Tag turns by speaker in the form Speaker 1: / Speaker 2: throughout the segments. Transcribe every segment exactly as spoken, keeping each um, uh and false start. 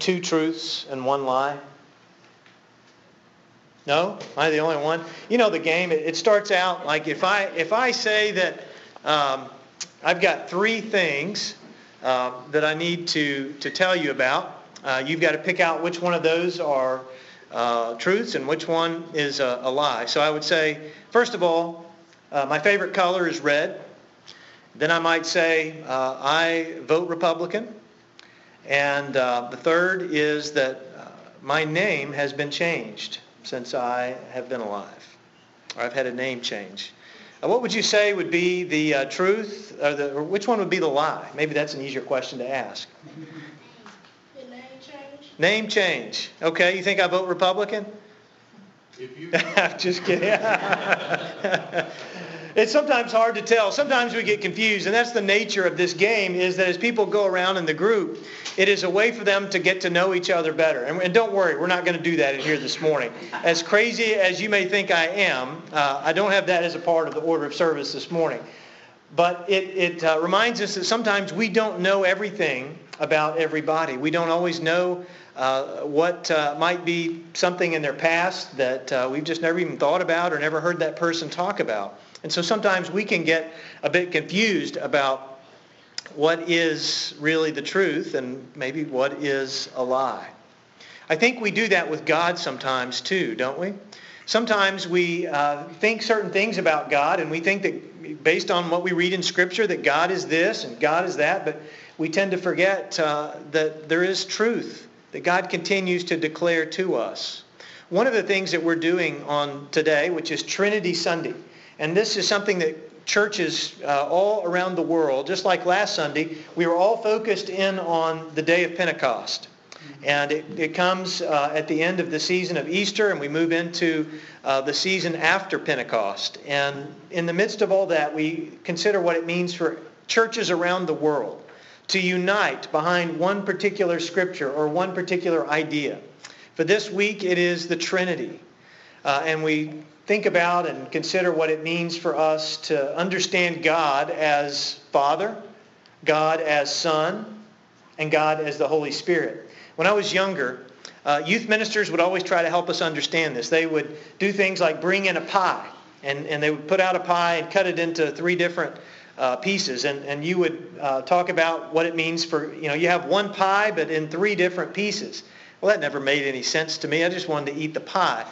Speaker 1: two truths and one lie? No? Am I the only one? You know the game. It, it starts out like if I if I say that um, I've got three things uh, that I need to, to tell you about, uh, you've got to pick out which one of those are uh, truths and which one is a, a lie. So I would say, first of all, uh, my favorite color is red. Then I might say uh, I vote Republican. And uh, the third is that uh, my name has been changed since I have been alive, or I've had a name change. Uh, what would you say would be the uh, truth, or, the, or which one would be the lie? Maybe that's an easier question to ask.
Speaker 2: The name change?
Speaker 1: Name change. Okay, you think I vote Republican?
Speaker 3: If you
Speaker 1: I'm just kidding. It's sometimes hard to tell. Sometimes we get confused, and that's the nature of this game, is that as people go around in the group, it is a way for them to get to know each other better. And, and don't worry, we're not going to do that in here this morning. As crazy as you may think I am, uh, I don't have that as a part of the order of service this morning. But it, it uh, reminds us that sometimes we don't know everything about everybody. We don't always know uh, what uh, might be something in their past that uh, we've just never even thought about or never heard that person talk about. And so sometimes we can get a bit confused about what is really the truth and maybe what is a lie. I think we do that with God sometimes too, don't we? Sometimes we uh, think certain things about God, and we think that based on what we read in Scripture that God is this and God is that, but we tend to forget uh, that there is truth that God continues to declare to us. One of the things that we're doing on today, which is Trinity Sunday, and this is something that churches uh, all around the world, just like last Sunday, we were all focused in on the day of Pentecost. And it, it comes uh, at the end of the season of Easter, and we move into uh, the season after Pentecost. And in the midst of all that, we consider what it means for churches around the world to unite behind one particular scripture or one particular idea. For this week, it is the Trinity. Uh, and we think about and consider what it means for us to understand God as Father, God as Son, and God as the Holy Spirit. When I was younger, uh, youth ministers would always try to help us understand this. They would do things like bring in a pie, and, and they would put out a pie and cut it into three different uh, pieces, and, and you would uh, talk about what it means for, you know, you have one pie but in three different pieces. Well, that never made any sense to me. I just wanted to eat the pie.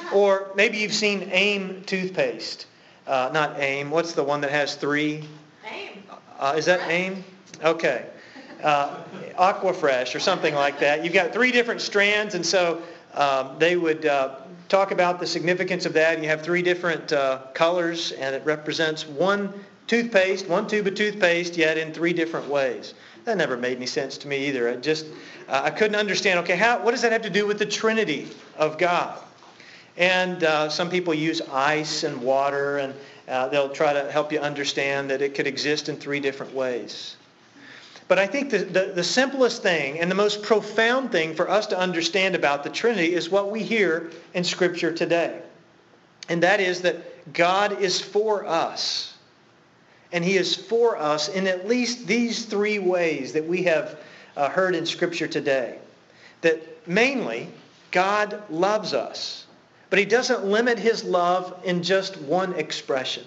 Speaker 1: Or maybe you've seen AIM toothpaste. Uh, not AIM. What's the one that has three?
Speaker 2: AIM.
Speaker 1: Uh, is that AIM? Okay. Uh, Aquafresh or something like that. You've got three different strands, and so um, they would uh, talk about the significance of that. You have three different uh, colors, and it represents one toothpaste, one tube of toothpaste, yet in three different ways. That never made any sense to me either. I just, uh, I couldn't understand, okay, how, what does that have to do with the Trinity of God? And uh, some people use ice and water, and uh, they'll try to help you understand that it could exist in three different ways. But I think the, the, the simplest thing and the most profound thing for us to understand about the Trinity is what we hear in Scripture today. And that is that God is for us. And He is for us in at least these three ways that we have uh, heard in Scripture today. That mainly, God loves us. But He doesn't limit His love in just one expression.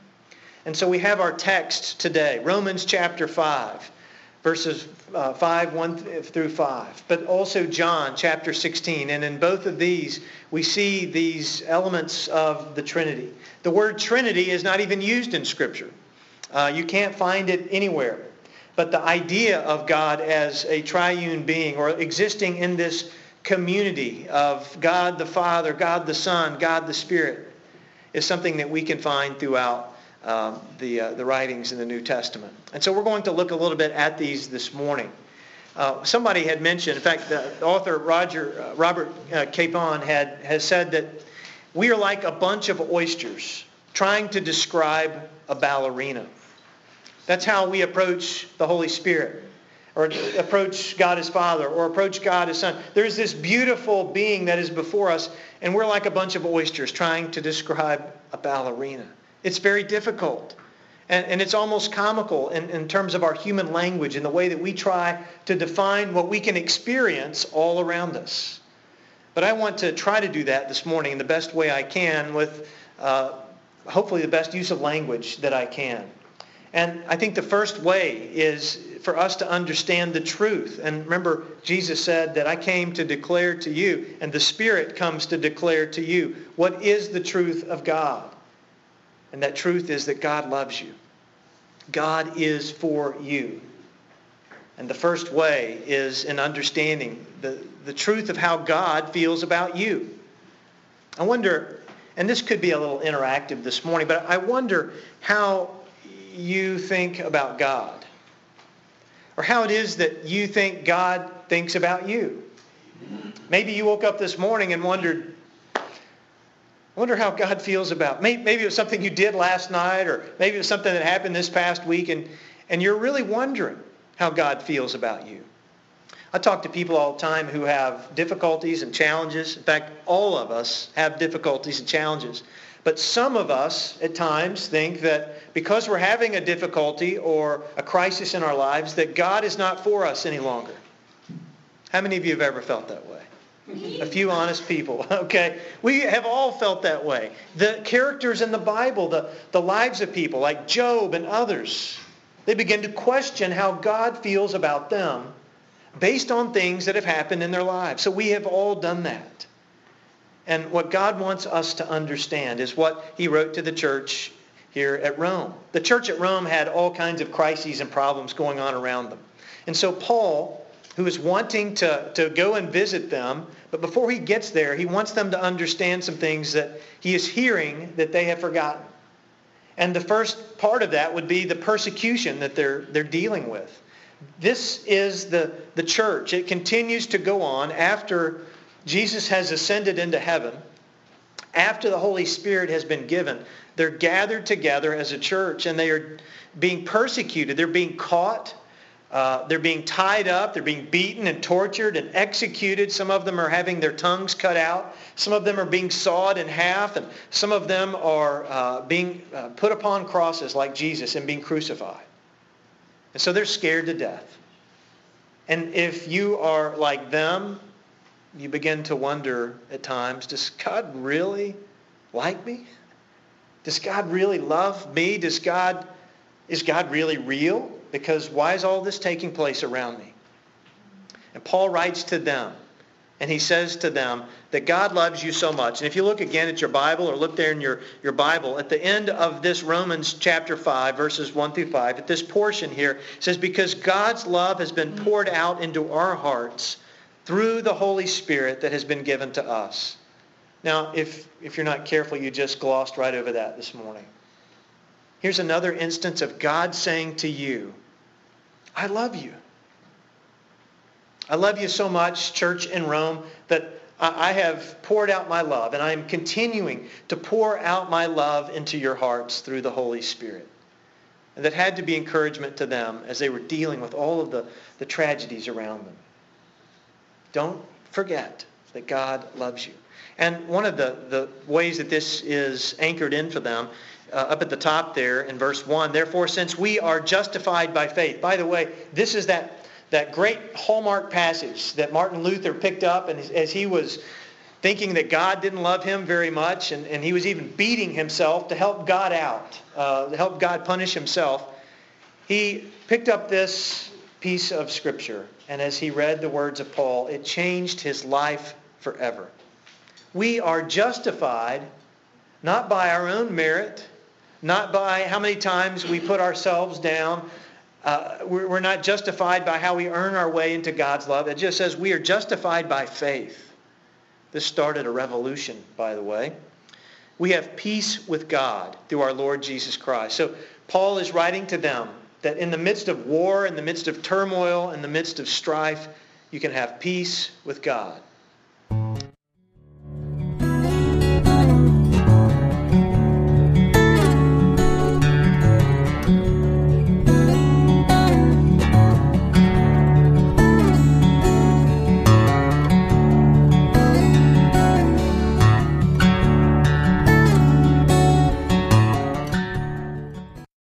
Speaker 1: And so we have our text today, Romans chapter five, verses uh, five, one through five. But also John chapter sixteen. And in both of these, we see these elements of the Trinity. The word Trinity is not even used in Scripture. Uh, you can't find it anywhere. But the idea of God as a triune being, or existing in this community of God the Father, God the Son, God the Spirit, is something that we can find throughout uh, the uh, the writings in the New Testament. And so we're going to look a little bit at these this morning. Uh, somebody had mentioned, in fact, the author Roger uh, Robert uh, Capon had has said that we are like a bunch of oysters trying to describe a ballerina. That's how we approach the Holy Spirit, or approach God as Father, or approach God as Son. There's this beautiful being that is before us, and we're like a bunch of oysters trying to describe a ballerina. It's very difficult. And, and it's almost comical in, in terms of our human language and the way that we try to define what we can experience all around us. But I want to try to do that this morning in the best way I can with uh, hopefully the best use of language that I can. And I think the first way is for us to understand the truth. And remember, Jesus said that I came to declare to you, and the Spirit comes to declare to you what is the truth of God. And that truth is that God loves you. God is for you. And the first way is in understanding the, the truth of how God feels about you. I wonder, and this could be a little interactive this morning, but I wonder how you think about God. Or how it is that you think God thinks about you. Maybe you woke up this morning and wondered, I wonder how God feels about me. Maybe it was something you did last night, or maybe it was something that happened this past week, and, and you're really wondering how God feels about you. I talk to people all the time who have difficulties and challenges. In fact, all of us have difficulties and challenges. But some of us at times think that because we're having a difficulty or a crisis in our lives, that God is not for us any longer. How many of you have ever felt that way? A few honest people, okay? We have all felt that way. The characters in the Bible, the, the lives of people like Job and others, they begin to question how God feels about them based on things that have happened in their lives. So we have all done that. And what God wants us to understand is what he wrote to the church here at Rome. The church at Rome had all kinds of crises and problems going on around them. And so Paul, who is wanting to, to go and visit them, but before he gets there, he wants them to understand some things that he is hearing that they have forgotten. And the first part of that would be the persecution that they're, they're dealing with. This is the, the church. It continues to go on after Jesus has ascended into heaven. After the Holy Spirit has been given, they're gathered together as a church, and they are being persecuted. They're being caught. Uh, they're being tied up. They're being beaten and tortured and executed. Some of them are having their tongues cut out. Some of them are being sawed in half. And some of them are uh, being uh, put upon crosses like Jesus and being crucified. And so they're scared to death. And if you are like them, you begin to wonder at times, does God really like me? Does God really love me? Does God, is God really real? Because why is all this taking place around me? And Paul writes to them, and he says to them that God loves you so much. And if you look again at your Bible, or look there in your, your Bible, at the end of this Romans chapter five, verses one through five, at this portion here, it says, because God's love has been poured out into our hearts through the Holy Spirit that has been given to us. Now, if, if you're not careful, you just glossed right over that this morning. Here's another instance of God saying to you, I love you. I love you so much, church in Rome, that I have poured out my love, and I am continuing to pour out my love into your hearts through the Holy Spirit. And that had to be encouragement to them as they were dealing with all of the, the tragedies around them. Don't forget that God loves you. And one of the, the ways that this is anchored in for them, uh, up at the top there in verse one, therefore, since we are justified by faith. By the way, this is that, that great hallmark passage that Martin Luther picked up, and as he was thinking that God didn't love him very much, and, and he was even beating himself to help God out, uh, to help God punish himself, he picked up this piece of Scripture, and as he read the words of Paul, it changed his life forever. We are justified not by our own merit, not by how many times we put ourselves down. Uh, we're, we're not justified by how we earn our way into God's love. It just says we are justified by faith. This started a revolution, by the way. We have peace with God through our Lord Jesus Christ. So Paul is writing to them that in the midst of war, in the midst of turmoil, in the midst of strife, you can have peace with God.